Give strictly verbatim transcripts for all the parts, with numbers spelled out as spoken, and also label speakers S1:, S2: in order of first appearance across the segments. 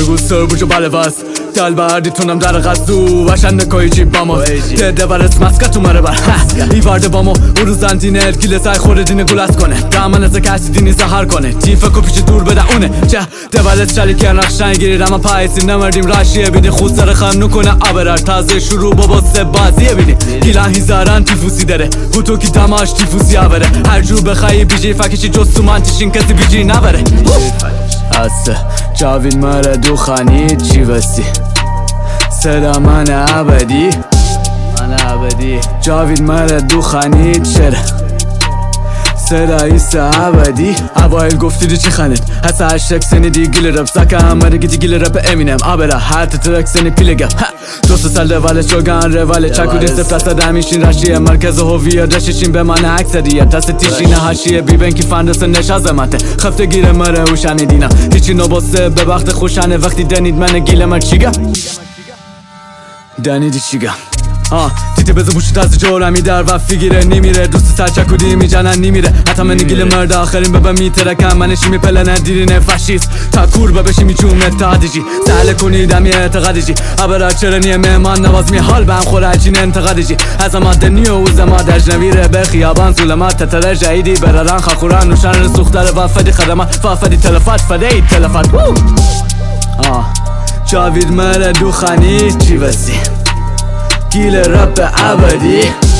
S1: Gustor bujo balevas Dal bardi tunam dar gazu Vashande koichi bamo Dede bares maskat umare bar ای varde bamo uruzdan diner gile say khore dine gulas kone daman از کسی دینی زهر کنه تیفه کو پیچ دور بده اونه چه دبلت چالی که نقشن گیری اما پایسی نمردیم راشیه بینی خود سر خم نکنه ابرار تازه شروع بابا سه بازیه بینی گیلان هزاران تیفوسی داره بوتو کی دماش تیفوسی آوره هر جو بخوای بیجی فکیشی جستو من تیشین کسی بیجی نبره هسته جاوید مره دو خانی چی بستی صدا من ابدی من ابدی جاوید مره دو خانی چره صدا ایست ابدی اوایل گفتی چی خنید حسا هشتک سنی دی گیل رپ سکه همه گیتی گیل رپ امینم ابرا هر ترک سنی پیلگم دوست سال رواله شوگان رواله چکودی سفت اصد همیشین رشیه مرکز هویه رشیشین به من اکثریت دست تیشین هاشیه بیبن کی فندس نشازمته خفته گیره مره هوشانی دینم هیچی نباسته به وقت خوشانه وقتی دنید من گیل مر چیگم دنیدی چیگم آه دیتی بزه بوشت از جورمی در و فیگیره نمیره دوست سرچکودی میجنن نمیره حتی من گیل مرد آخرین ببه میترکم منشی میپلنه دیرینه فشیست تا کور ببشی میچومه تا دیجی سهل کنیدم یه اعتقادیجی ابرا چرنیه مهمان نواز می حال بهم خوره هرچین انتقادیجی از ماده نیو و زما دجنویره به خیابان ظلمات تتره جایدی برران خاخوران نوشن رسوختر وفدی خدمات وفدی تلفات فدی تلفات آه جاوید مره دو خانی چی بسی گیل رپ ابدی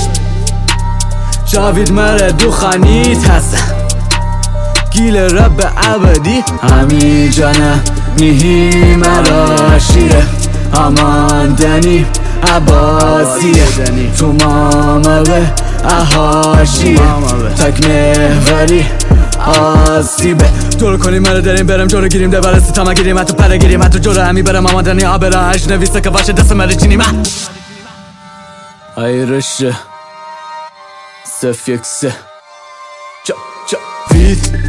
S1: جاوید مره دو خانیت هست گیل رپ ابدی همی جانه میهی مرا شیره امان دنی عباسیه تو ماموه احاشیه تک محوری آسیبه دور کنیم مرا داریم برم جورو گیریم دبر ستما گیریم حتی پره گیریم حتی جورو همی برم امان دنی آبرا هش نویسته که باشه دست مره چینی من Ayrışı Sef yekse Ca ca Fit